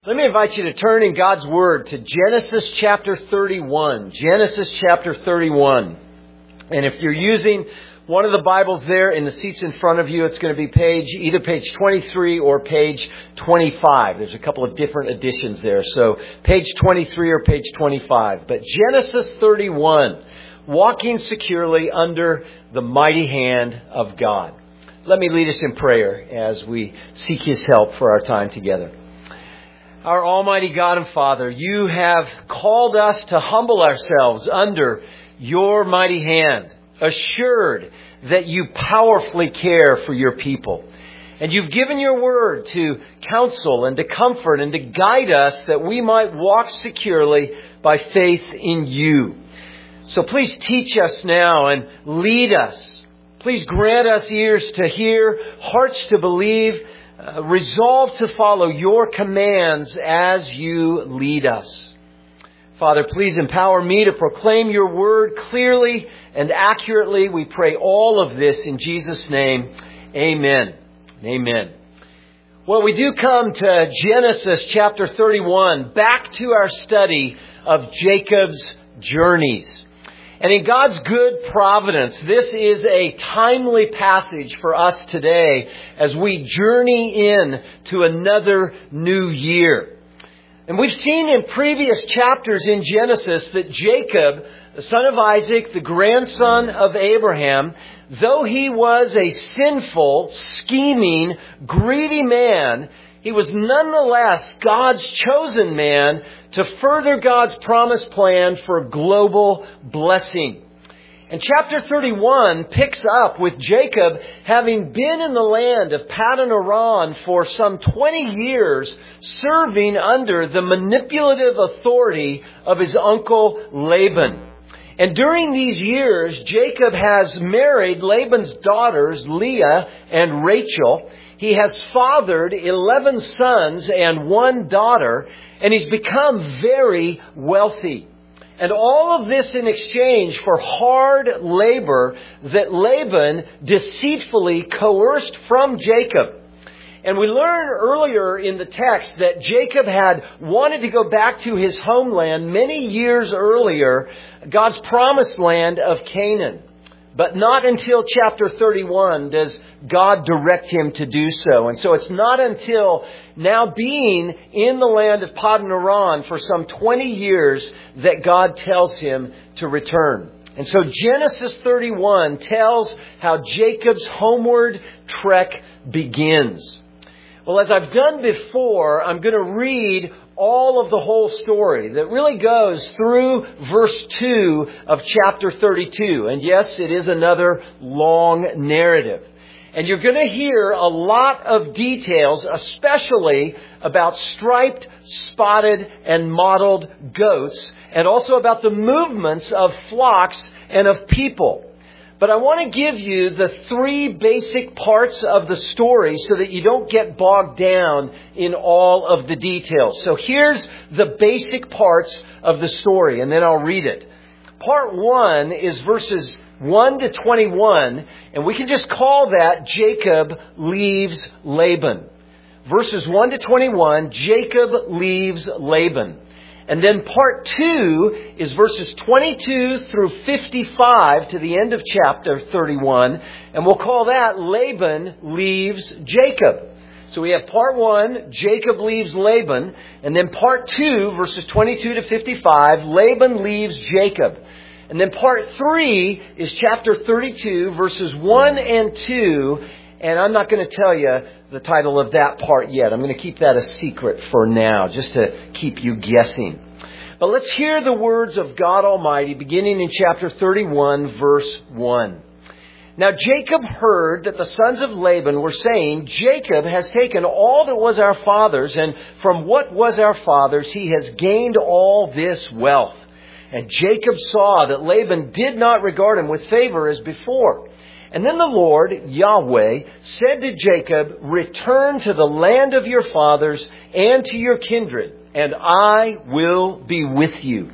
Let me invite you to turn in God's Word to Genesis chapter 31. Genesis chapter 31. And if you're using one of the Bibles there in the seats in front of you, it's going to be either page 23 or page 25. There's a couple of different editions there. So page 23 or page 25. But Genesis 31, walking securely under the mighty hand of God. Let me lead us in prayer as we seek His help for our time together. Our Almighty God and Father, You have called us to humble ourselves under Your mighty hand, assured that You powerfully care for Your people. And You've given Your word to counsel and to comfort and to guide us that we might walk securely by faith in You. So please teach us now and lead us. Please grant us ears to hear, hearts to believe, resolve to follow Your commands as You lead us. Father, please empower me to proclaim Your word clearly and accurately. We pray all of this in Jesus' name. Amen. Amen. Well, we do come to Genesis chapter 31, back to our study of Jacob's journeys. And in God's good providence, this is a timely passage for us today as we journey in to another new year. And we've seen in previous chapters in Genesis that Jacob, the son of Isaac, the grandson of Abraham, though he was a sinful, scheming, greedy man, he was nonetheless God's chosen man to further God's promised plan for global blessing. And chapter 31 picks up with Jacob having been in the land of Paddan Aram for some 20 years, serving under the manipulative authority of his uncle Laban. And during these years, Jacob has married Laban's daughters, Leah and Rachel. He has fathered 11 sons and 1 daughter, and he's become very wealthy. And all of this in exchange for hard labor that Laban deceitfully coerced from Jacob. And we learned earlier in the text that Jacob had wanted to go back to his homeland many years earlier, God's promised land of Canaan. But not until chapter 31 does God direct him to do so. And so it's not until now being in the land of Paddan Aram for some 20 years that God tells him to return. And so Genesis 31 tells how Jacob's homeward trek begins. Well, as I've done before, I'm going to read all of the whole story that really goes through verse 2 of chapter 32. And yes, it is another long narrative. And you're going to hear a lot of details, especially about striped, spotted, and mottled goats, and also about the movements of flocks and of people. But I want to give you the 3 basic parts of the story so that you don't get bogged down in all of the details. So here's the basic parts of the story, and then I'll read it. Part 1 is verses 1 to 21, and we can just call that Jacob leaves Laban. Verses 1 to 21, Jacob leaves Laban. And then part 2 is verses 22 through 55 to the end of chapter 31. And we'll call that Laban leaves Jacob. So we have part 1, Jacob leaves Laban. And then part 2, verses 22 to 55, Laban leaves Jacob. And then part 3 is chapter 32, verses 1 and 2. And I'm not going to tell you the title of that part yet. I'm going to keep that a secret for now, just to keep you guessing. But let's hear the words of God Almighty, beginning in chapter 31, verse 1. Now Jacob heard that the sons of Laban were saying, Jacob has taken all that was our father's, and from what was our father's he has gained all this wealth. And Jacob saw that Laban did not regard him with favor as before. And then the Lord, Yahweh, said to Jacob, return to the land of your fathers and to your kindred, and I will be with you.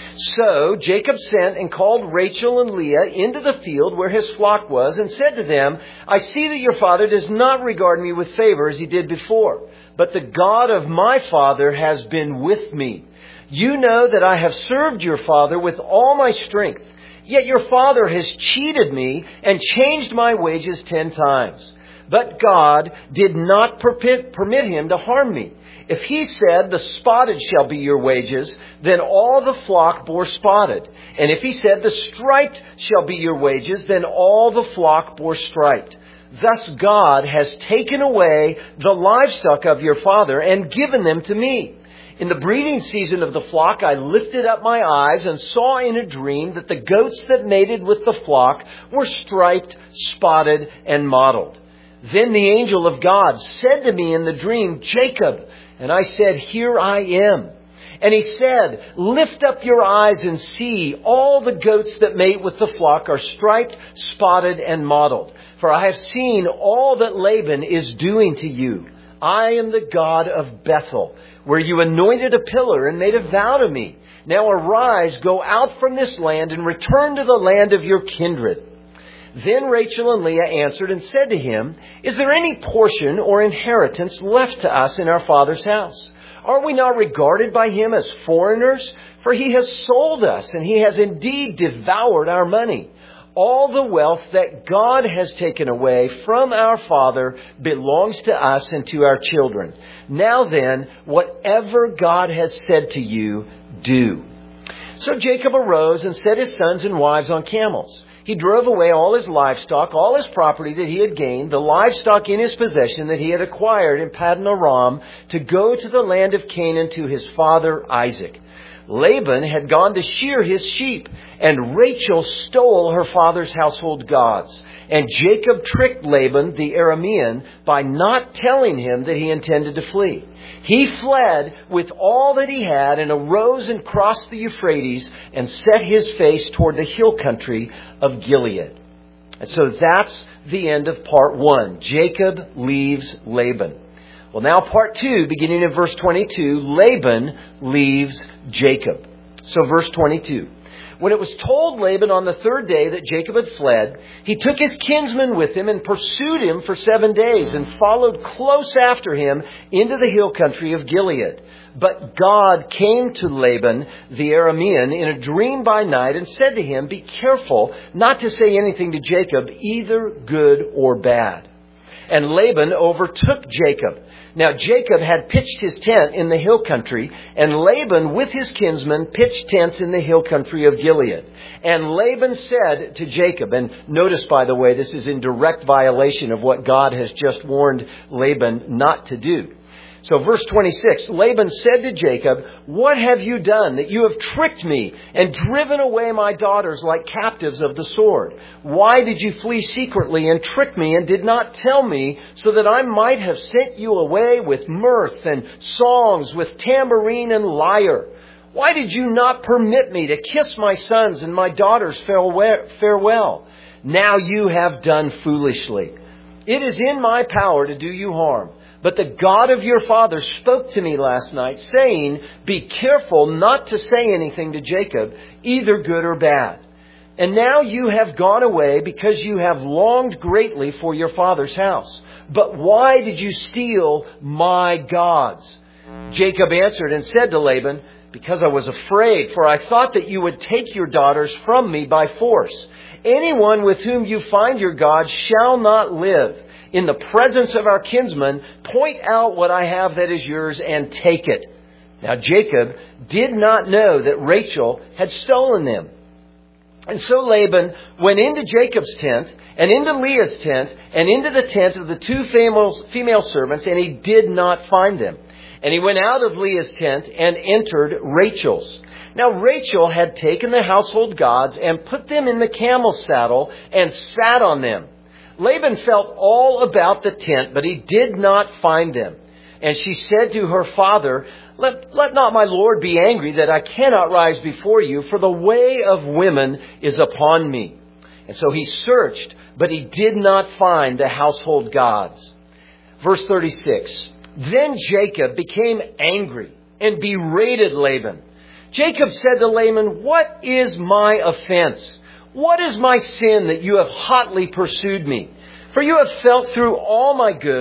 So Jacob sent and called Rachel and Leah into the field where his flock was, and said to them, I see that your father does not regard me with favor as he did before. but the God of my father has been with me. You know that I have served your father with all my strength. Yet your father has cheated me and changed my wages 10 times. But God did not permit him to harm me. If he said, the spotted shall be your wages, then all the flock bore spotted. And if he said, the striped shall be your wages, then all the flock bore striped. Thus God has taken away the livestock of your father and given them to me. In the breeding season of the flock, I lifted up my eyes and saw in a dream that the goats that mated with the flock were striped, spotted, and mottled. Then the angel of God said to me in the dream, Jacob. And I said, here I am. And he said, lift up your eyes and see, all the goats that mate with the flock are striped, spotted, and mottled. For I have seen all that Laban is doing to you. I am the God of Bethel, where you anointed a pillar and made a vow to me. Now arise, go out from this land and return to the land of your kindred. Then Rachel and Leah answered and said to him, is there any portion or inheritance left to us in our father's house? Are we not regarded by him as foreigners? For he has sold us, and he has indeed devoured our money. All the wealth that God has taken away from our father belongs to us and to our children. Now then, whatever God has said to you, do. So Jacob arose and set his sons and wives on camels. He drove away all his livestock, all his property that he had gained, the livestock in his possession that he had acquired in Paddan Aram, to go to the land of Canaan to his father Isaac. Laban had gone to shear his sheep, and Rachel stole her father's household gods. And Jacob tricked Laban the Aramean by not telling him that he intended to flee. He fled with all that he had and arose and crossed the Euphrates and set his face toward the hill country of Gilead. And so that's the end of part 1. Jacob leaves Laban. Well, now part 2, beginning in verse 22, Laban leaves Jacob. So verse 22. When it was told Laban on the 3rd day that Jacob had fled, he took his kinsman with him and pursued him for 7 days and followed close after him into the hill country of Gilead. But God came to Laban the Aramean in a dream by night and said to him, be careful not to say anything to Jacob, either good or bad. And Laban overtook Jacob. Now Jacob had pitched his tent in the hill country, and Laban with his kinsmen pitched tents in the hill country of Gilead. And Laban said to Jacob, and notice, by the way, this is in direct violation of what God has just warned Laban not to do. So verse 26, Laban said to Jacob, what have you done that you have tricked me and driven away my daughters like captives of the sword? Why did you flee secretly and trick me and did not tell me so that I might have sent you away with mirth and songs, with tambourine and lyre? Why did you not permit me to kiss my sons and my daughters farewell? Now you have done foolishly. It is in my power to do you harm. But the God of your father spoke to me last night, saying, be careful not to say anything to Jacob, either good or bad. And now you have gone away because you have longed greatly for your father's house. But why did you steal my gods? Jacob answered and said to Laban, because I was afraid, for I thought that you would take your daughters from me by force. Anyone with whom you find your gods shall not live. In the presence of our kinsmen, point out what I have that is yours and take it. Now Jacob did not know that Rachel had stolen them. And so Laban went into Jacob's tent and into Leah's tent and into the tent of the 2 female servants, and he did not find them. And he went out of Leah's tent and entered Rachel's. Now Rachel had taken the household gods and put them in the camel saddle and sat on them. Laban felt all about the tent, but he did not find them. And she said to her father, let not my lord be angry that I cannot rise before you, for the way of women is upon me. And so he searched, but he did not find the household gods. Verse 36, then Jacob became angry and berated Laban. Jacob said to Laban, what is my offense? What is my sin that you have hotly pursued me? For you have felt through all my goods.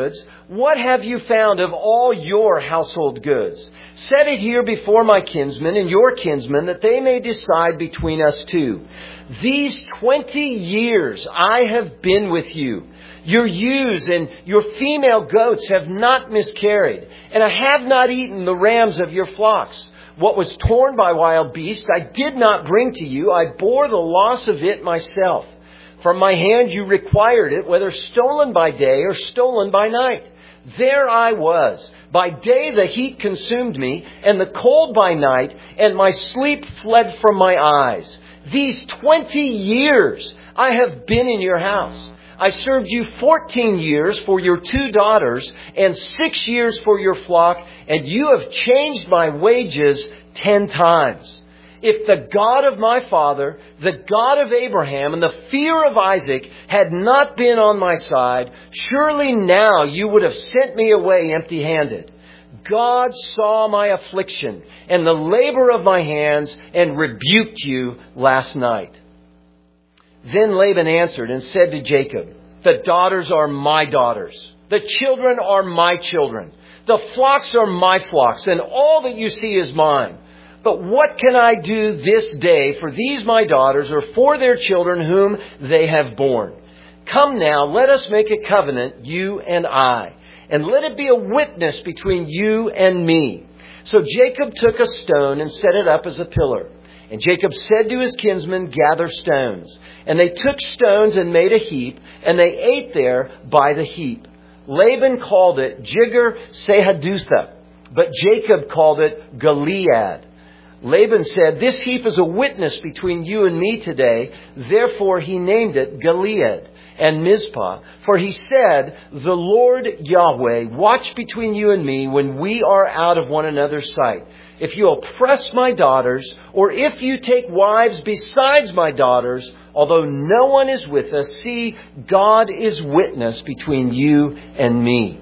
what have you found of all your household goods? Set it here before my kinsmen and your kinsmen, that they may decide between us two. These 20 years I have been with you. Your ewes and your female goats have not miscarried, and I have not eaten the rams of your flocks. What was torn by wild beasts I did not bring to you. I bore the loss of it myself. From my hand you required it, whether stolen by day or stolen by night. There I was. By day the heat consumed me, and the cold by night, and my sleep fled from my eyes. These 20 years I have been in your house. I served you 14 years for your 2 daughters, and 6 years for your flock, and you have changed my wages 10 times. If the God of my father, the God of Abraham, and the fear of Isaac had not been on my side, surely now you would have sent me away empty-handed. God saw my affliction and the labor of my hands and rebuked you last night. Then Laban answered and said to Jacob, the daughters are my daughters. The children are my children. The flocks are my flocks, and all that you see is mine. But what can I do this day for these my daughters, or for their children whom they have borne? Come now, let us make a covenant, you and I, and let it be a witness between you and me. So Jacob took a stone and set it up as a pillar. And Jacob said to his kinsmen, gather stones. And they took stones and made a heap, and they ate there by the heap. Laban called it Jegar-Sahadutha, but Jacob called it Gilead. Laban said, this heap is a witness between you and me today. Therefore he named it Gilead and Mizpah. For he said, the Lord Yahweh, watch between you and me when we are out of one another's sight. If you oppress my daughters, or if you take wives besides my daughters, although no one is with us, see, God is witness between you and me.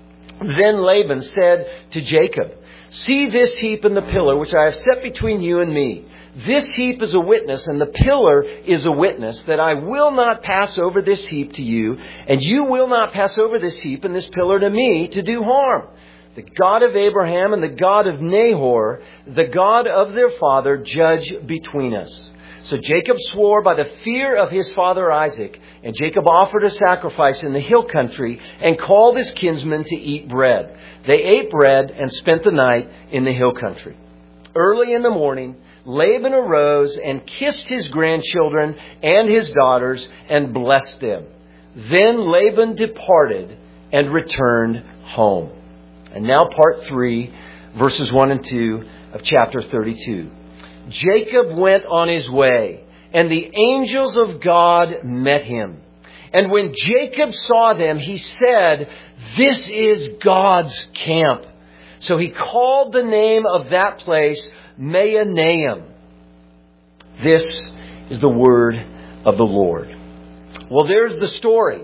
Then Laban said to Jacob, see this heap and the pillar which I have set between you and me. This heap is a witness, and the pillar is a witness, that I will not pass over this heap to you, and you will not pass over this heap and this pillar to me to do harm. The God of Abraham and the God of Nahor, the God of their father, judge between us. So Jacob swore by the fear of his father Isaac, and Jacob offered a sacrifice in the hill country and called his kinsmen to eat bread. They ate bread and spent the night in the hill country. Early in the morning, Laban arose and kissed his grandchildren and his daughters and blessed them. Then Laban departed and returned home. And now part 3, verses 1 and 2 of chapter 32. Jacob went on his way, and the angels of God met him. And when Jacob saw them, he said, this is God's camp. So he called the name of that place Mahanaim. This is the word of the Lord. Well, there's the story.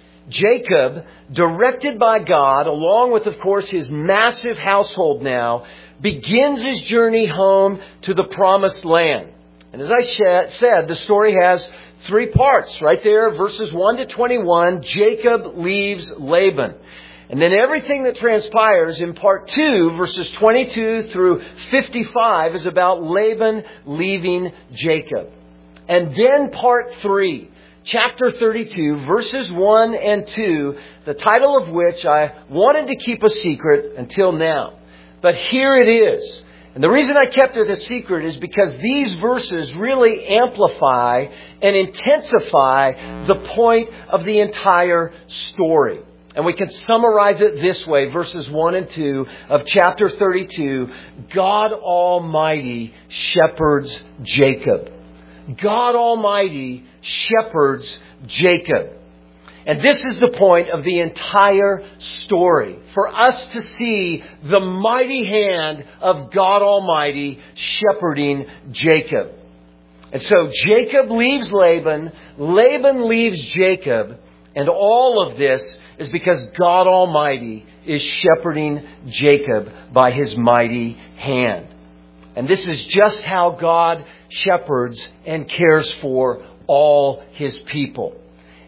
Jacob, directed by God, along with, of course, his massive household now, begins his journey home to the promised land. And as I said, the story has 3 parts. Right there, verses 1 to 21, Jacob leaves Laban. And then everything that transpires in part 2, verses 22 through 55, is about Laban leaving Jacob. And then part 3, chapter 32, verses 1 and 2, the title of which I wanted to keep a secret until now. But here it is. And the reason I kept it a secret is because these verses really amplify and intensify the point of the entire story. And we can summarize it this way, verses 1 and 2 of chapter 32. God Almighty shepherds Jacob. God Almighty shepherds Jacob. And this is the point of the entire story. For us to see the mighty hand of God Almighty shepherding Jacob. And so Jacob leaves Laban. Laban leaves Jacob. And all of this is because God Almighty is shepherding Jacob by His mighty hand. And this is just how God shepherds and cares for all His people.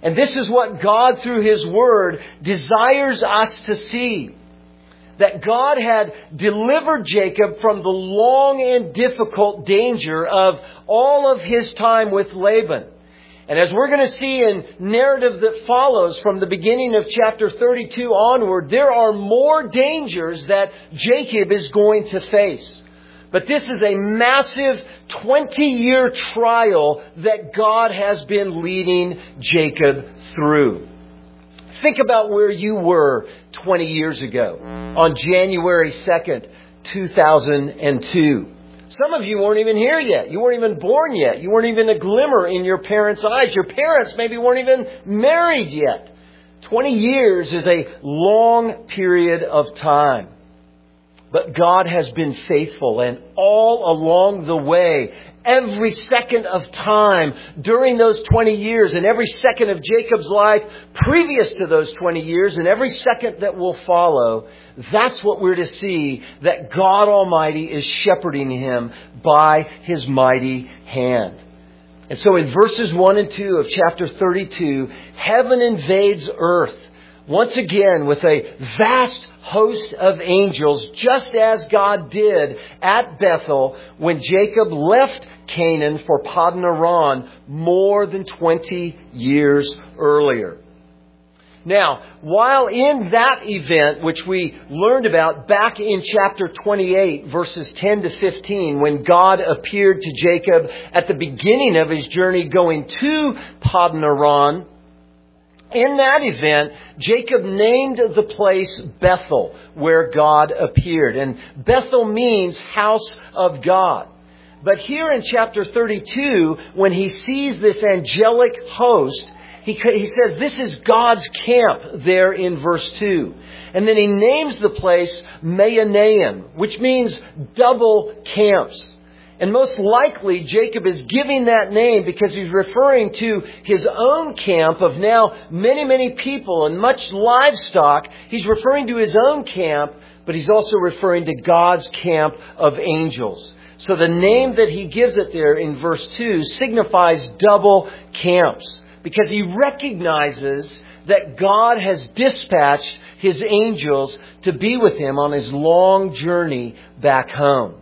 And this is what God, through His Word, desires us to see. That God had delivered Jacob from the long and difficult danger of all of his time with Laban. And as we're going to see in narrative that follows from the beginning of chapter 32 onward, there are more dangers that Jacob is going to face. But this is a massive 20-year trial that God has been leading Jacob through. Think about where you were 20 years ago on January 2nd, 2002. Some of you weren't even here yet. You weren't even born yet. You weren't even a glimmer in your parents' eyes. Your parents maybe weren't even married yet. 20 years is a long period of time. But God has been faithful, and all along the way, every second of time during those 20 years, and every second of Jacob's life previous to those 20 years, and every second that will follow, that's what we're to see, that God Almighty is shepherding him by His mighty hand. And so in verses 1 and 2 of chapter 32, heaven invades earth once again with a vast host of angels, just as God did at Bethel when Jacob left Canaan for Paddan Aram more than 20 years earlier. Now, while in that event, which we learned about back in chapter 28, verses 10 to 15, when God appeared to Jacob at the beginning of his journey going to Paddan Aram, in that event, Jacob named the place Bethel, where God appeared. And Bethel means house of God. But here in chapter 32, when he sees this angelic host, he says this is God's camp there in verse 2. And then he names the place Mahanaim, which means double camps. And most likely, Jacob is giving that name because he's referring to his own camp of now many, many people and much livestock. He's referring to his own camp, but he's also referring to God's camp of angels. So the name that he gives it there in verse 2 signifies double camps because he recognizes that God has dispatched His angels to be with him on his long journey back home.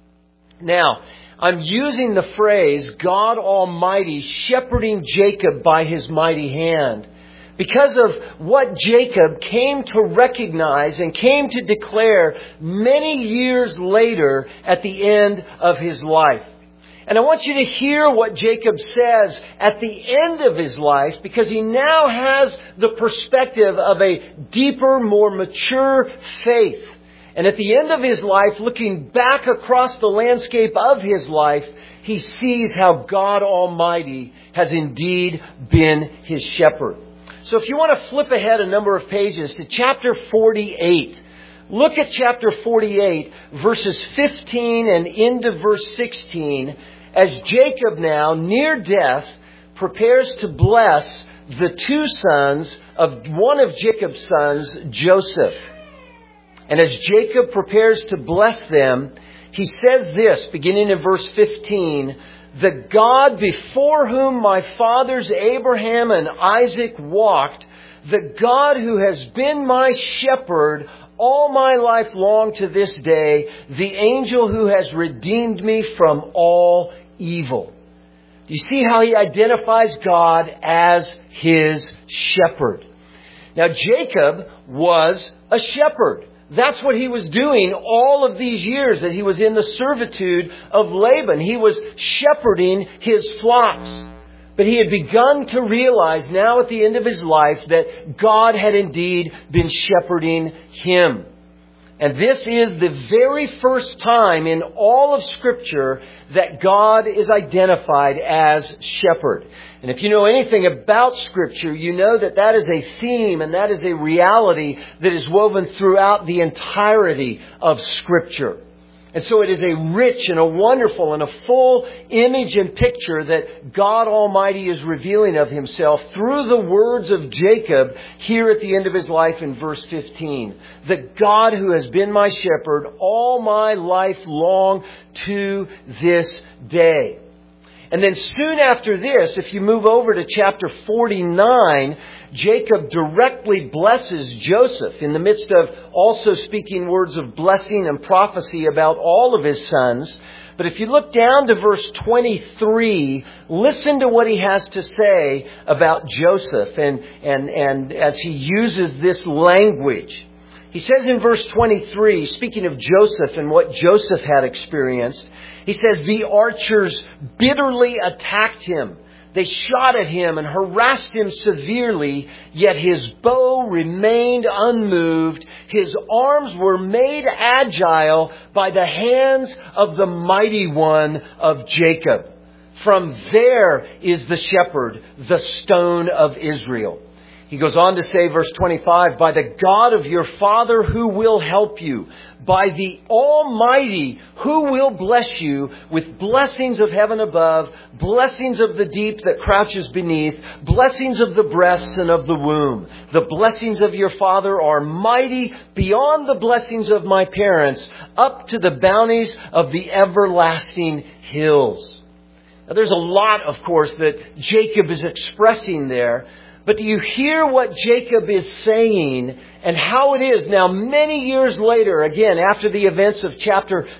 Now, I'm using the phrase God Almighty shepherding Jacob by His mighty hand because of what Jacob came to recognize and came to declare many years later at the end of his life. And I want you to hear what Jacob says at the end of his life because he now has the perspective of a deeper, more mature faith. And at the end of his life, looking back across the landscape of his life, he sees how God Almighty has indeed been his shepherd. So if you want to flip ahead a number of pages to chapter 48, look at chapter 48, verses 15 and into verse 16, as Jacob now, near death, prepares to bless the two sons of one of Jacob's sons, Joseph. And as Jacob prepares to bless them, he says this, beginning in verse 15, "The God before whom my fathers Abraham and Isaac walked, the God who has been my shepherd all my life long to this day, the angel who has redeemed me from all evil." You see how he identifies God as his shepherd. Now, Jacob was a shepherd. That's what he was doing all of these years that he was in the servitude of Laban. He was shepherding his flocks. But he had begun to realize now at the end of his life that God had indeed been shepherding him. And this is the very first time in all of Scripture that God is identified as shepherd. And if you know anything about Scripture, you know that that is a theme and that is a reality that is woven throughout the entirety of Scripture. And so it is a rich and a wonderful and a full image and picture that God Almighty is revealing of Himself through the words of Jacob here at the end of his life in verse 15. The God who has been my shepherd all my life long to this day. And then soon after this, if you move over to chapter 49, Jacob directly blesses Joseph in the midst of also speaking words of blessing and prophecy about all of his sons. But if you look down to verse 23, listen to what he has to say about Joseph and as he uses this language. He says in verse 23, speaking of Joseph and what Joseph had experienced, he says, the archers bitterly attacked him. They shot at him and harassed him severely, yet his bow remained unmoved. His arms were made agile by the hands of the mighty one of Jacob. From there is the shepherd, the stone of Israel. He goes on to say, verse 25, by the God of your father who will help you, by the Almighty who will bless you with blessings of heaven above, blessings of the deep that crouches beneath, blessings of the breasts and of the womb. The blessings of your father are mighty beyond the blessings of my parents, up to the bounties of the everlasting hills. Now, there's a lot, of course, that Jacob is expressing there. But do you hear what Jacob is saying and how it is now many years later, again, after the events of chapter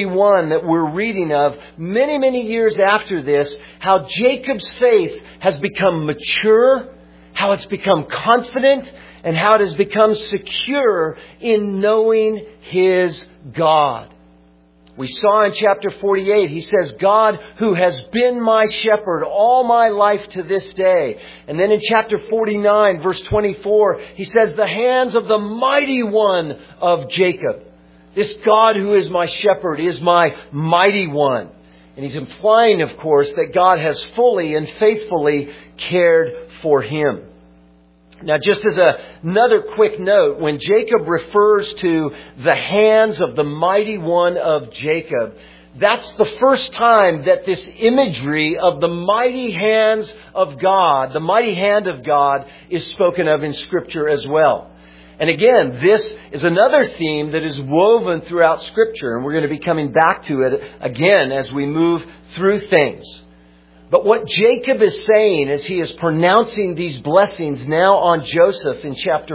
31 that we're reading of, many years after this, how Jacob's faith has become mature, how it's become confident, and how it has become secure in knowing his God. We saw in chapter 48, he says, God who has been my shepherd all my life to this day. And then in chapter 49, verse 24, he says, the hands of the mighty one of Jacob. This God who is my shepherd is my mighty one. And he's implying, of course, that God has fully and faithfully cared for him. Now, just as another quick note, when Jacob refers to the hands of the mighty one of Jacob, that's the first time that this imagery of the mighty hands of God, the mighty hand of God, is spoken of in Scripture as well. And again, this is another theme that is woven throughout Scripture, and we're going to be coming back to it again as we move through things. But what Jacob is saying as he is pronouncing these blessings now on Joseph in chapter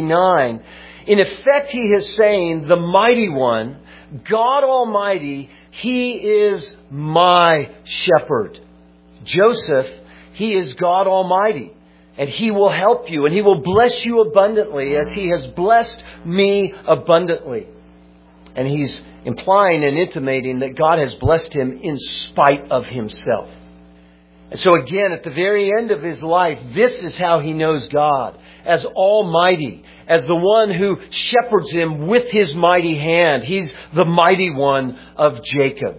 49, in effect he is saying, the mighty one, God Almighty, He is my shepherd. Joseph, He is God Almighty, and He will help you, and He will bless you abundantly as He has blessed me abundantly. And he's implying and intimating that God has blessed him in spite of himself. And so again, at the very end of his life, this is how he knows God, as Almighty, as the one who shepherds him with His mighty hand. He's the mighty one of Jacob.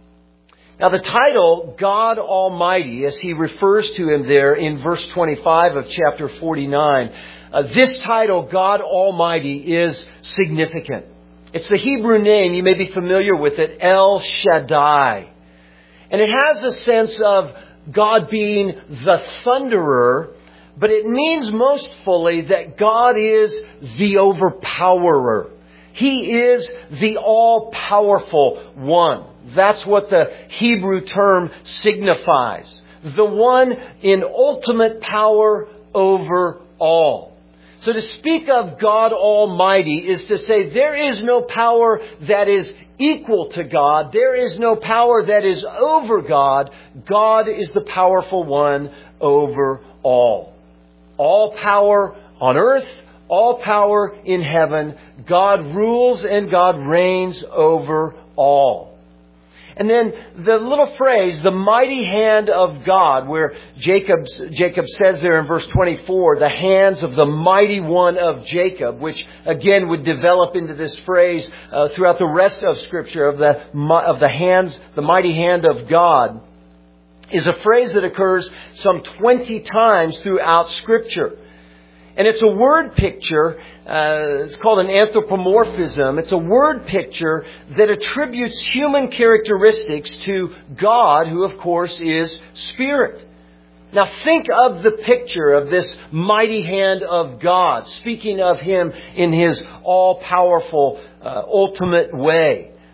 Now the title, God Almighty, as he refers to Him there in verse 25 of chapter 49, this title, God Almighty, is significant. It's the Hebrew name, you may be familiar with it, El Shaddai. And it has a sense of God being the thunderer, but it means most fully that God is the overpowerer. He is the all-powerful one. That's what the Hebrew term signifies. The one in ultimate power over all. So to speak of God Almighty is to say there is no power that is equal to God. There is no power that is over God. God is the powerful one over all. All power on earth, all power in heaven. God rules and God reigns over all. And then the little phrase, the mighty hand of God, where Jacob says there in verse 24, the hands of the mighty one of Jacob, which again would develop into this phrase throughout the rest of Scripture of the hands, the mighty hand of God, is a phrase that occurs some 20 times throughout Scripture. And it's a word picture, it's called an anthropomorphism. It's a word picture that attributes human characteristics to God, who of course is Spirit. Now think of the picture of this mighty hand of God, speaking of Him in His all-powerful, ultimate way.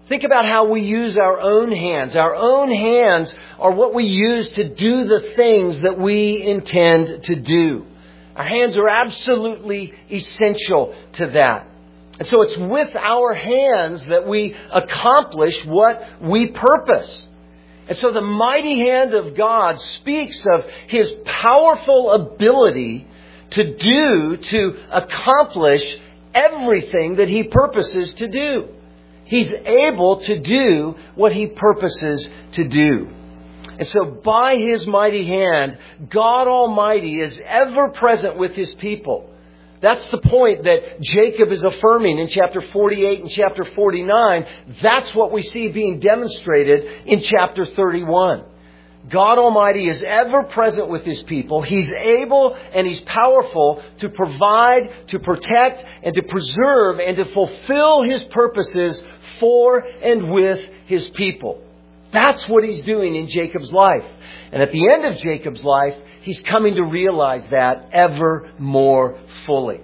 Think about how we use our own hands. Our own hands are what we use to do the things that we intend to do. Our hands are absolutely essential to that. And so it's with our hands that we accomplish what we purpose. And so the mighty hand of God speaks of His powerful ability to accomplish everything that He purposes to do. He's able to do what He purposes to do. And so by His mighty hand, God Almighty is ever present with His people. That's the point that Jacob is affirming in chapter 48 and chapter 49. That's what we see being demonstrated in chapter 31. God Almighty is ever present with His people. He's able and He's powerful to provide, to protect, and to preserve and to fulfill His purposes for and with His people. That's what He's doing in Jacob's life. And at the end of Jacob's life, he's coming to realize that ever more fully.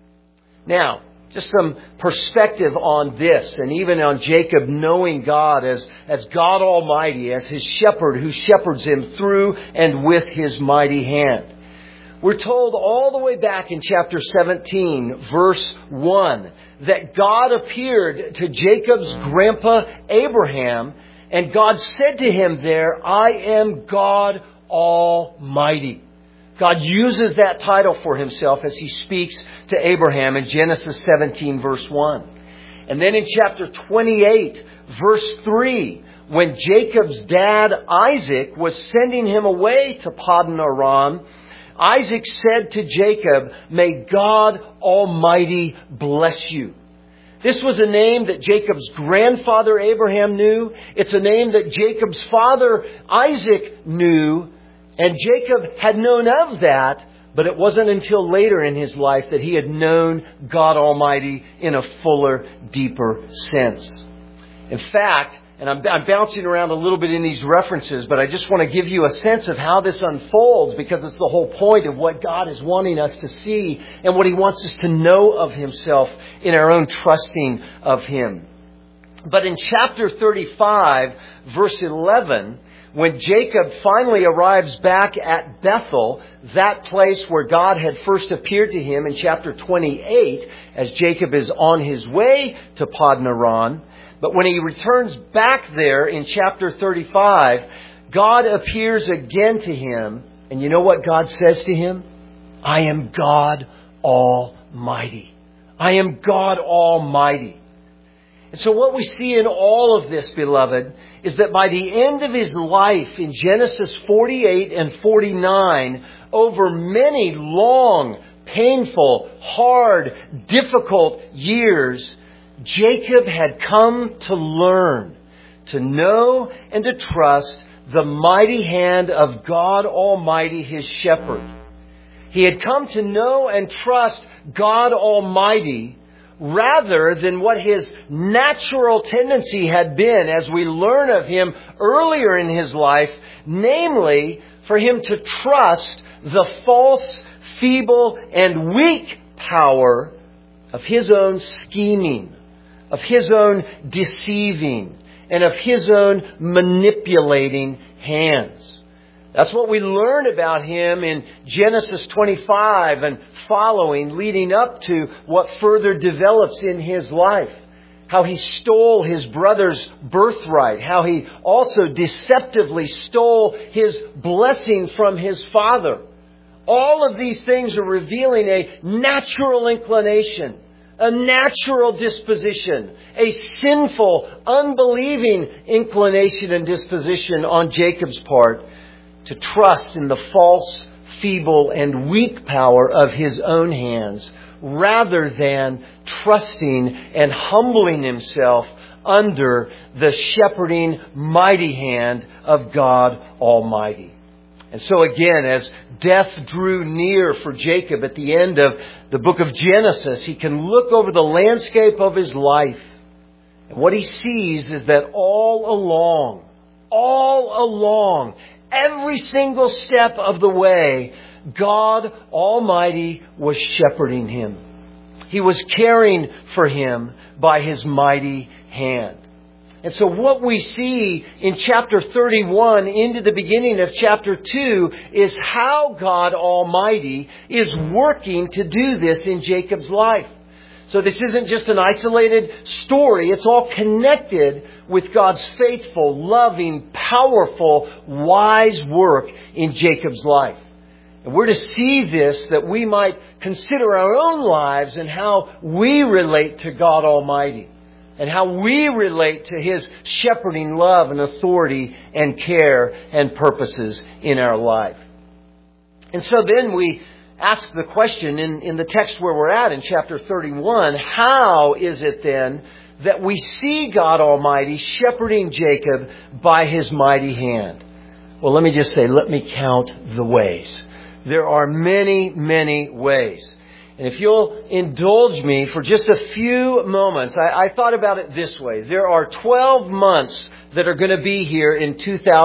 Now, just some perspective on this, and even on Jacob knowing God as God Almighty, as his shepherd who shepherds him through and with His mighty hand. We're told all the way back in chapter 17, verse 1, that God appeared to Jacob's grandpa Abraham, and God said to him there, "I am God Almighty." God uses that title for Himself as He speaks to Abraham in Genesis 17, verse 1. And then in chapter 28, verse 3, when Jacob's dad Isaac was sending him away to Paddan Aram, Isaac said to Jacob, "May God Almighty bless you." This was a name that Jacob's grandfather Abraham knew. It's a name that Jacob's father Isaac knew. And Jacob had known of that, but it wasn't until later in his life that he had known God Almighty in a fuller, deeper sense. In fact, and I'm bouncing around a little bit in these references, but I just want to give you a sense of how this unfolds, because it's the whole point of what God is wanting us to see and what He wants us to know of Himself in our own trusting of Him. But in chapter 35, verse 11, when Jacob finally arrives back at Bethel, that place where God had first appeared to him in chapter 28, as Jacob is on his way to Paddan Aram, but when he returns back there in chapter 35, God appears again to him. And you know what God says to him? "I am God Almighty." I am God Almighty. And so what we see in all of this, beloved, is that by the end of his life in Genesis 48 and 49, over many long, painful, hard, difficult years, Jacob had come to learn, to know and to trust the mighty hand of God Almighty, his shepherd. He had come to know and trust God Almighty rather than what his natural tendency had been, as we learn of him earlier in his life, namely for him to trust the false, feeble, and weak power of his own scheming, of his own deceiving, and of his own manipulating hands. That's what we learn about him in Genesis 25 and following, leading up to what further develops in his life. How he stole his brother's birthright. How he also deceptively stole his blessing from his father. All of these things are revealing a natural inclination, a natural disposition, a sinful, unbelieving inclination and disposition on Jacob's part to trust in the false, feeble, and weak power of his own hands, rather than trusting and humbling himself under the shepherding mighty hand of God Almighty. And so again, as death drew near for Jacob at the end of the book of Genesis, he can look over the landscape of his life. And what he sees is that all along, every single step of the way, God Almighty was shepherding him. He was caring for him by His mighty hand. And so what we see in chapter 31 into the beginning of chapter 2 is how God Almighty is working to do this in Jacob's life. So this isn't just an isolated story. It's all connected with God's faithful, loving, powerful, wise work in Jacob's life. And we're to see this that we might consider our own lives and how we relate to God Almighty. And how we relate to His shepherding love and authority and care and purposes in our life. And so then we ask the question in the text where we're at in chapter 31, how is it then that we see God Almighty shepherding Jacob by His mighty hand? Well, let me just say, let me count the ways. There are many, many ways. And if you'll indulge me for just a few moments, I thought about it this way. There are 12 months that are going to be here in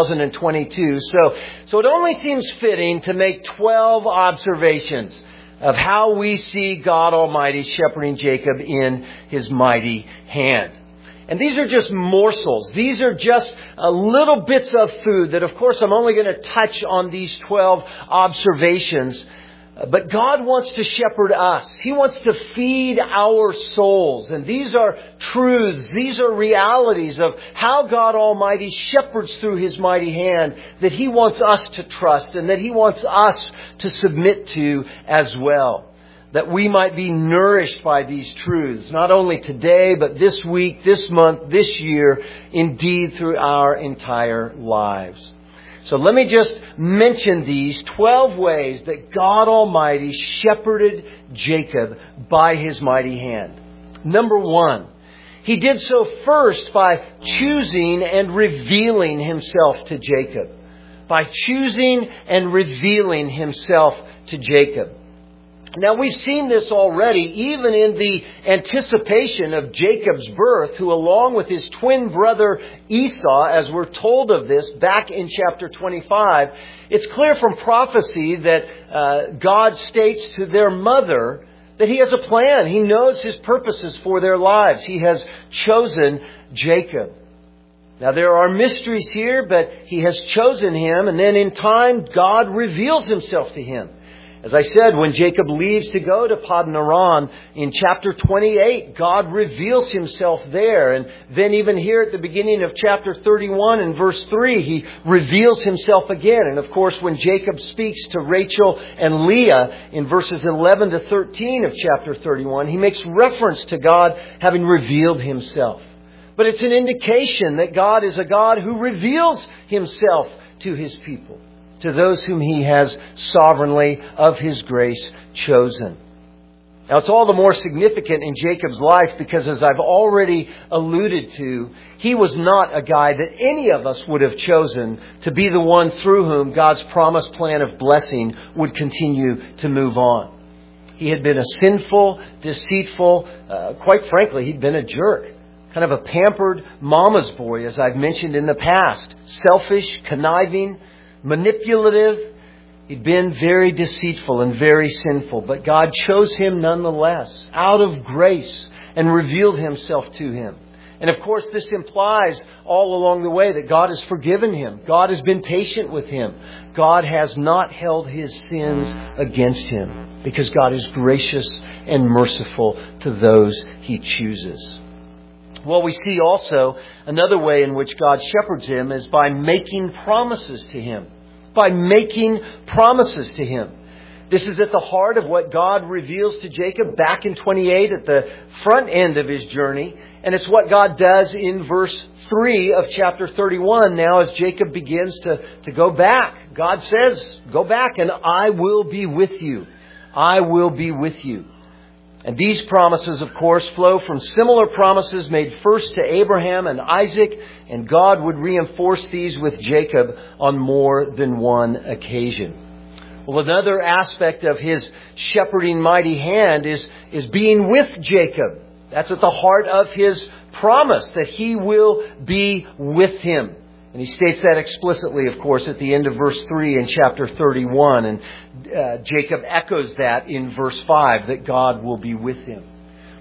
2022. So it only seems fitting to make 12 observations of how we see God Almighty shepherding Jacob in His mighty hand. And these are just morsels. These are just little bits of food that, of course, I'm only going to touch on these 12 observations. But God wants to shepherd us. He wants to feed our souls. And these are truths. These are realities of how God Almighty shepherds through His mighty hand that He wants us to trust and that He wants us to submit to as well. That we might be nourished by these truths, not only today, but this week, this month, this year, indeed through our entire lives. So let me just mention these 12 ways that God Almighty shepherded Jacob by His mighty hand. Number 1, He did so first by choosing and revealing Himself to Jacob. By choosing and revealing Himself to Jacob. Now, we've seen this already, even in the anticipation of Jacob's birth, who along with his twin brother Esau, as we're told of this back in chapter 25, it's clear from prophecy that God states to their mother that He has a plan. He knows His purposes for their lives. He has chosen Jacob. Now, there are mysteries here, but He has chosen him, and then in time, God reveals Himself to him. As I said, when Jacob leaves to go to Padan Aram in chapter 28, God reveals Himself there. And then even here at the beginning of chapter 31 and verse 3, He reveals Himself again. And of course, when Jacob speaks to Rachel and Leah in verses 11 to 13 of chapter 31, he makes reference to God having revealed Himself. But it's an indication that God is a God who reveals Himself to His people, to those whom He has sovereignly, of His grace, chosen. Now, it's all the more significant in Jacob's life because, as I've already alluded to, he was not a guy that any of us would have chosen to be the one through whom God's promised plan of blessing would continue to move on. He had been a sinful, deceitful, quite frankly, he'd been a jerk. Kind of a pampered mama's boy, as I've mentioned in the past. Selfish, conniving, manipulative. He'd been very deceitful and very sinful, but God chose him nonetheless out of grace and revealed Himself to him. And of course, this implies all along the way that God has forgiven him. God has been patient with him. God has not held his sins against him because God is gracious and merciful to those He chooses. Well, we see also another way in which God shepherds him is by making promises to him. By making promises to him. This is at the heart of what God reveals to Jacob back in 28 at the front end of his journey. And it's what God does in verse 3 of chapter 31 now as Jacob begins to go back. God says, go back and I will be with you. I will be with you. And these promises, of course, flow from similar promises made first to Abraham and Isaac, and God would reinforce these with Jacob on more than one occasion. Well, another aspect of His shepherding mighty hand is being with Jacob. That's at the heart of His promise, that He will be with him. And He states that explicitly, of course, at the end of verse 3 in chapter 31. And Jacob echoes that in verse 5, that God will be with him.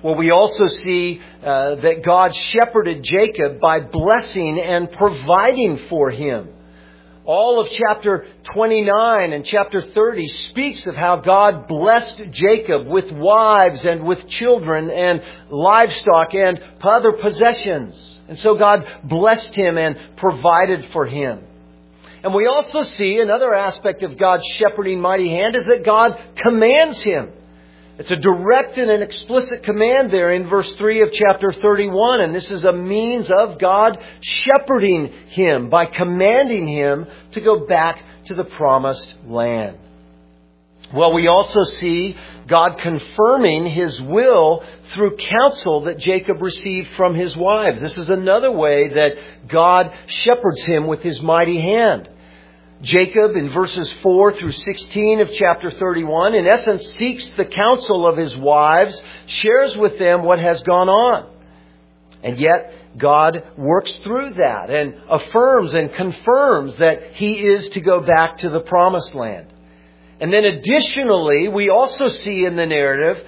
Well, we also see that God shepherded Jacob by blessing and providing for him. All of chapter 29 and chapter 30 speaks of how God blessed Jacob with wives and with children and livestock and other possessions. And so God blessed him and provided for him. And we also see another aspect of God's shepherding mighty hand is that God commands him. It's a direct and an explicit command there in verse 3 of chapter 31. And this is a means of God shepherding him by commanding him to go back to the promised land. Well, we also see God confirming his will through counsel that Jacob received from his wives. This is another way that God shepherds him with his mighty hand. Jacob, in verses 4 through 16 of chapter 31, in essence seeks the counsel of his wives, shares with them what has gone on. And yet, God works through that and affirms and confirms that he is to go back to the promised land. And then additionally, we also see in the narrative,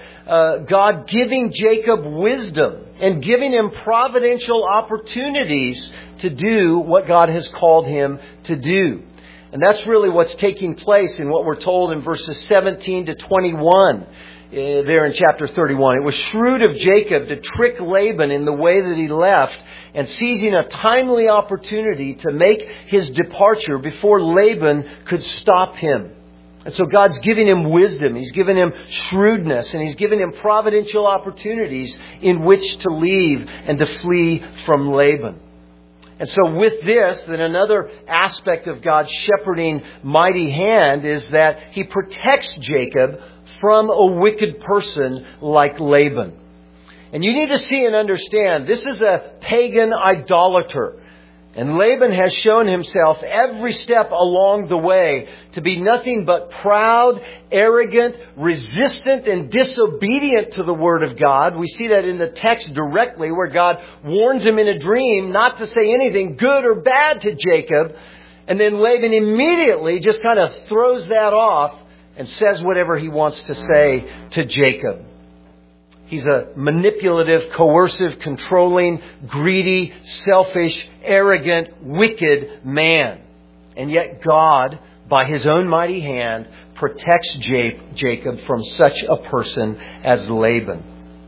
God giving Jacob wisdom and giving him providential opportunities to do what God has called him to do. And that's really what's taking place in what we're told in verses 17 to 21 there in chapter 31. It was shrewd of Jacob to trick Laban in the way that he left and seizing a timely opportunity to make his departure before Laban could stop him. And so God's giving him wisdom, He's given him shrewdness, and He's given him providential opportunities in which to leave and to flee from Laban. And so with this, then another aspect of God's shepherding mighty hand is that He protects Jacob from a wicked person like Laban. And you need to see and understand, this is a pagan idolater. And Laban has shown himself every step along the way to be nothing but proud, arrogant, resistant, and disobedient to the Word of God. We see that in the text directly where God warns him in a dream not to say anything good or bad to Jacob. And then Laban immediately just kind of throws that off and says whatever he wants to say to Jacob. He's a manipulative, coercive, controlling, greedy, selfish, arrogant, wicked man. And yet God, by His own mighty hand, protects Jacob from such a person as Laban.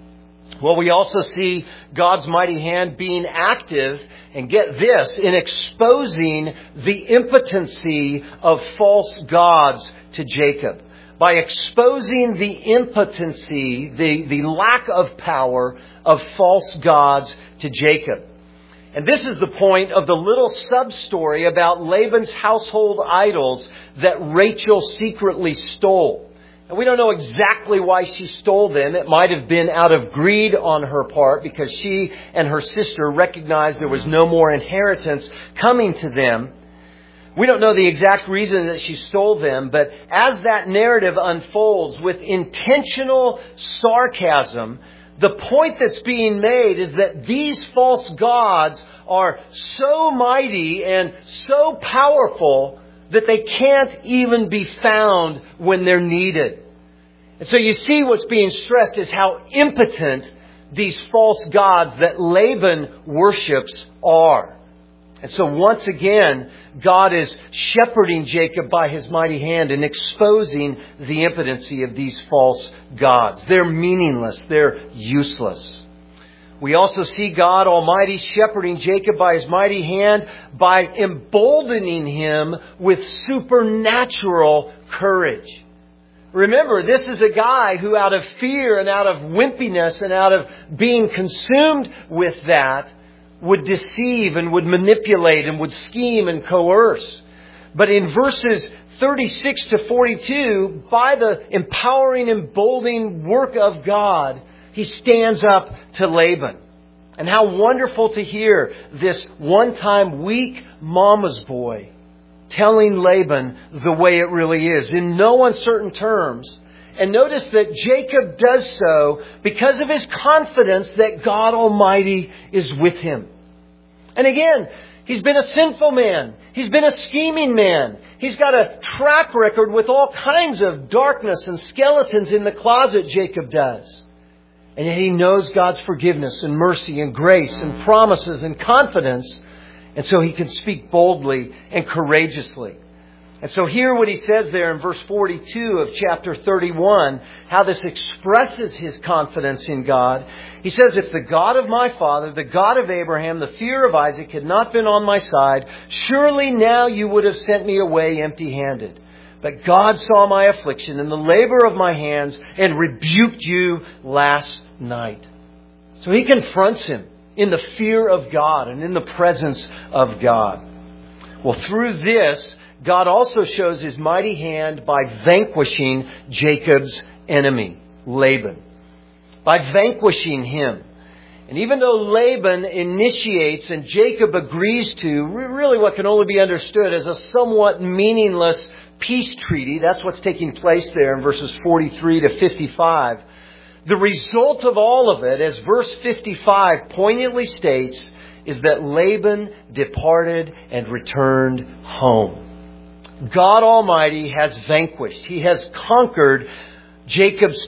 Well, we also see God's mighty hand being active, and get this, in exposing the impotency of false gods to Jacob. By exposing the impotency, the lack of power of false gods to Jacob. And this is the point of the little sub-story about Laban's household idols that Rachel secretly stole. And we don't know exactly why she stole them. It might have been out of greed on her part because she and her sister recognized there was no more inheritance coming to them. We don't know the exact reason that she stole them, but as that narrative unfolds with intentional sarcasm, the point that's being made is that these false gods are so mighty and so powerful that they can't even be found when they're needed. And so you see what's being stressed is how impotent these false gods that Laban worships are. And so once again, God is shepherding Jacob by His mighty hand and exposing the impotency of these false gods. They're meaningless. They're useless. We also see God Almighty shepherding Jacob by His mighty hand by emboldening him with supernatural courage. Remember, this is a guy who out of fear and out of wimpiness and out of being consumed with that would deceive and would manipulate and would scheme and coerce. But in verses 36 to 42, by the empowering, emboldening work of God, he stands up to Laban. And how wonderful to hear this one-time weak mama's boy telling Laban the way it really is, in no uncertain terms. And notice that Jacob does so because of his confidence that God Almighty is with him. And again, he's been a sinful man. He's been a scheming man. He's got a track record with all kinds of darkness and skeletons in the closet, Jacob does. And yet he knows God's forgiveness and mercy and grace and promises and confidence. And so he can speak boldly and courageously. And so hear what he says there in verse 42 of chapter 31, how this expresses his confidence in God. He says, if the God of my father, the God of Abraham, the fear of Isaac had not been on my side, surely now you would have sent me away empty-handed. But God saw my affliction and the labor of my hands and rebuked you last night. So he confronts him in the fear of God and in the presence of God. Well, through this, God also shows his mighty hand by vanquishing Jacob's enemy, Laban. By vanquishing him. And even though Laban initiates and Jacob agrees to really what can only be understood as a somewhat meaningless peace treaty, that's what's taking place there in verses 43 to 55. The result of all of it, as verse 55 poignantly states, is that Laban departed and returned home. God Almighty has vanquished. He has conquered Jacob's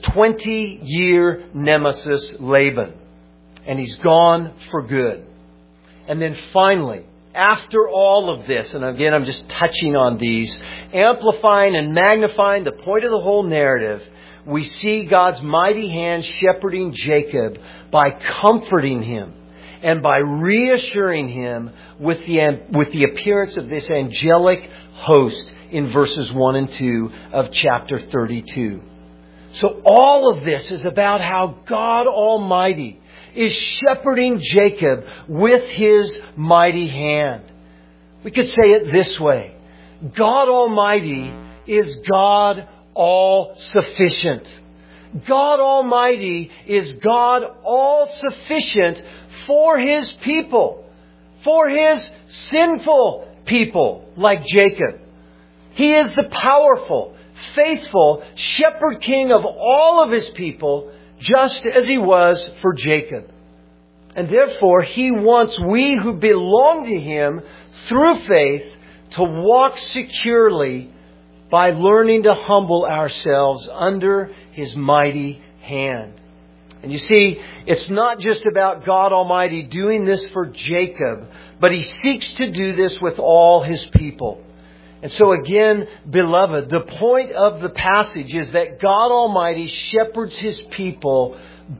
20-year nemesis, Laban. And he's gone for good. And then finally, after all of this, and again I'm just touching on these, amplifying and magnifying the point of the whole narrative, we see God's mighty hand shepherding Jacob by comforting him and by reassuring him with the appearance of this angelic host in verses 1 and 2 of chapter 32. So all of this is about how God Almighty is shepherding Jacob with his mighty hand. We could say it this way. God Almighty is God all-sufficient. God Almighty is God all-sufficient for His people, for His sinful people like Jacob. He is the powerful, faithful shepherd king of all of His people, just as He was for Jacob. And therefore, He wants we who belong to Him through faith to walk securely by learning to humble ourselves under His mighty hand. And you see, it's not just about God Almighty doing this for Jacob, but He seeks to do this with all His people. And so again, beloved, the point of the passage is that God Almighty shepherds His people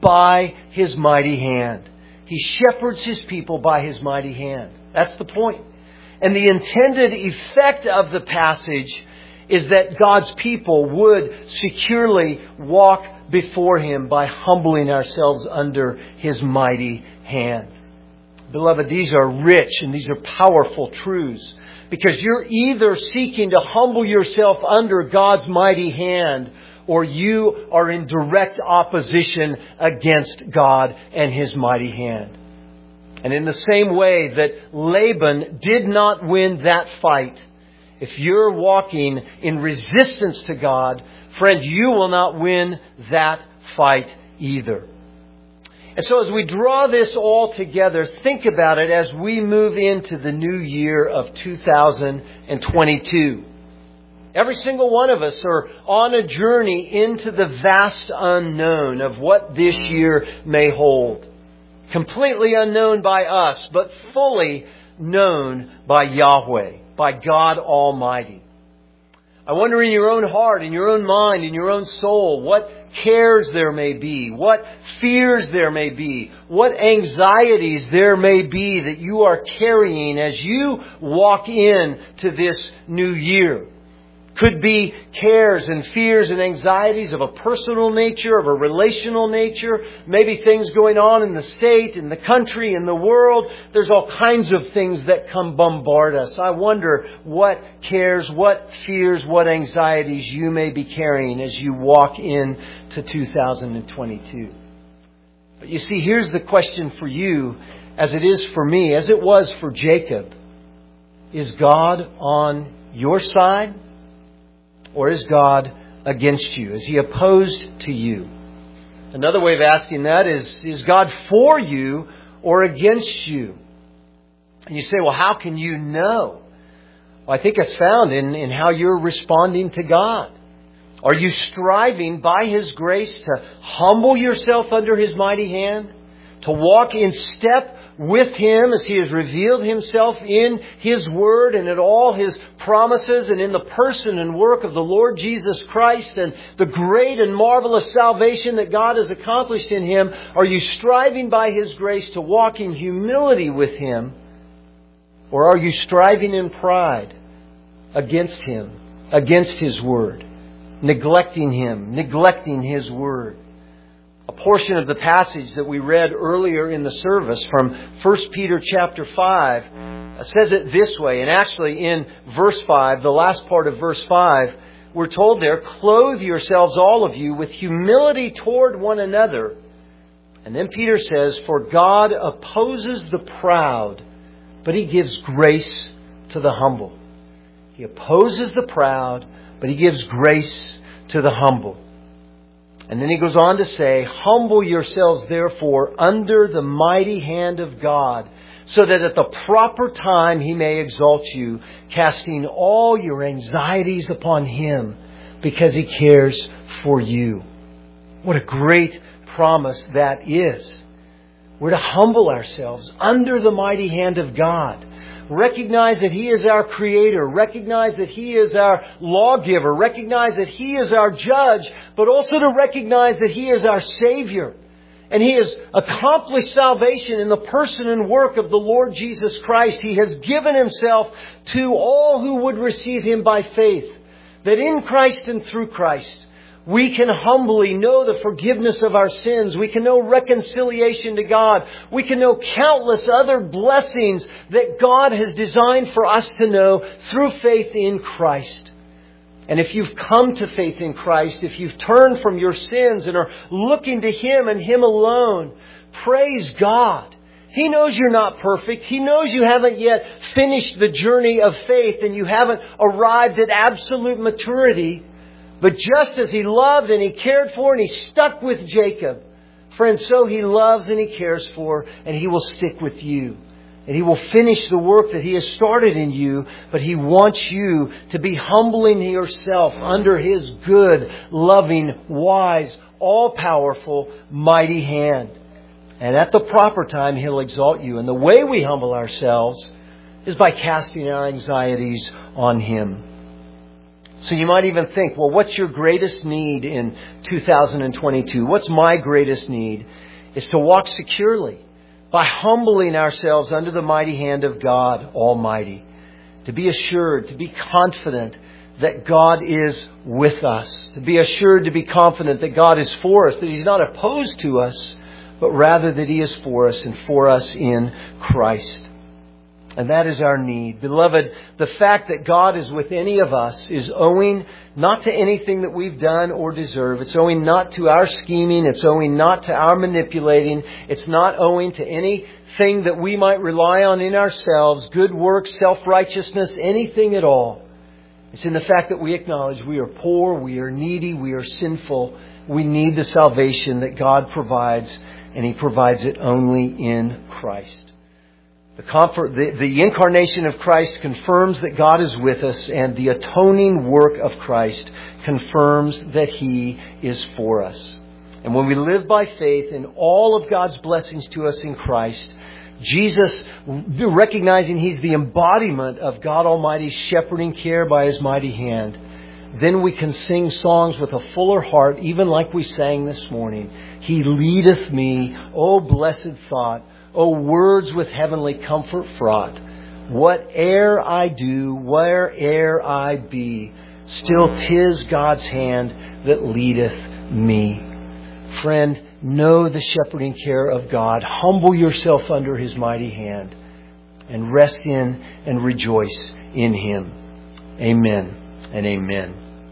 by His mighty hand. He shepherds His people by His mighty hand. That's the point. And the intended effect of the passage is that God's people would securely walk before Him by humbling ourselves under His mighty hand. Beloved, these are rich and these are powerful truths, because you're either seeking to humble yourself under God's mighty hand, or you are in direct opposition against God and His mighty hand. And in the same way that Laban did not win that fight, if you're walking in resistance to God, friend, you will not win that fight either. And so as we draw this all together, think about it as we move into the new year of 2022. Every single one of us are on a journey into the vast unknown of what this year may hold. Completely unknown by us, but fully known by Yahweh, by God Almighty. I wonder in your own heart, in your own mind, in your own soul, what cares there may be, what fears there may be, what anxieties there may be that you are carrying as you walk into this new year. Could be cares and fears and anxieties of a personal nature, of a relational nature, maybe things going on in the state, in the country, in the world. There's all kinds of things that come bombard us. I wonder what cares, what fears, what anxieties you may be carrying as you walk into 2022. But you see, here's the question for you, as it is for me, as it was for Jacob. Is God on your side? Or is God against you? Is He opposed to you? Another way of asking that is God for you or against you? And you say, well, how can you know? Well, I think it's found in how you're responding to God. Are you striving by His grace to humble yourself under His mighty hand? To walk in step with Him as He has revealed Himself in His Word and in all His promises and in the person and work of the Lord Jesus Christ and the great and marvelous salvation that God has accomplished in Him? Are you striving by His grace to walk in humility with Him? Or are you striving in pride against Him, against His Word, neglecting Him, neglecting His Word? A portion of the passage that we read earlier in the service from 1 Peter chapter 5 says it this way. And actually in verse 5, the last part of verse 5, we're told there, clothe yourselves all of you with humility toward one another. And then Peter says, for God opposes the proud, but He gives grace to the humble. He opposes the proud, but He gives grace to the humble. And then he goes on to say, humble yourselves therefore under the mighty hand of God, so that at the proper time He may exalt you, casting all your anxieties upon Him, because He cares for you. What a great promise that is. We're to humble ourselves under the mighty hand of God. Recognize that He is our Creator. Recognize that He is our lawgiver. Recognize that He is our judge. But also to recognize that He is our Savior. And He has accomplished salvation in the person and work of the Lord Jesus Christ. He has given Himself to all who would receive Him by faith. That in Christ and through Christ, we can humbly know the forgiveness of our sins. We can know reconciliation to God. We can know countless other blessings that God has designed for us to know through faith in Christ. And if you've come to faith in Christ, if you've turned from your sins and are looking to Him and Him alone, praise God. He knows you're not perfect. He knows you haven't yet finished the journey of faith and you haven't arrived at absolute maturity. But just as He loved and He cared for and He stuck with Jacob, friends, so He loves and He cares for, and He will stick with you. And He will finish the work that He has started in you, but He wants you to be humbling yourself under His good, loving, wise, all-powerful, mighty hand. And at the proper time, He'll exalt you. And the way we humble ourselves is by casting our anxieties on Him. So you might even think, well, what's your greatest need in 2022? What's my greatest need? Is to walk securely by humbling ourselves under the mighty hand of God Almighty. To be assured, to be confident that God is with us. To be assured, to be confident that God is for us. That He's not opposed to us, but rather that He is for us and for us in Christ. And that is our need. Beloved, the fact that God is with any of us is owing not to anything that we've done or deserve. It's owing not to our scheming. It's owing not to our manipulating. It's not owing to anything that we might rely on in ourselves, good works, self-righteousness, anything at all. It's in the fact that we acknowledge we are poor, we are needy, we are sinful. We need the salvation that God provides, and He provides it only in Christ. The incarnation of Christ confirms that God is with us, and the atoning work of Christ confirms that He is for us. And when we live by faith in all of God's blessings to us in Christ, Jesus, recognizing He's the embodiment of God Almighty's shepherding care by His mighty hand, then we can sing songs with a fuller heart, even like we sang this morning. He leadeth me, O blessed thought, O words with heavenly comfort fraught. Whate'er I do, where'er I be, still 'tis God's hand that leadeth me. Friend, know the shepherding care of God. Humble yourself under His mighty hand and rest in and rejoice in Him. Amen and amen.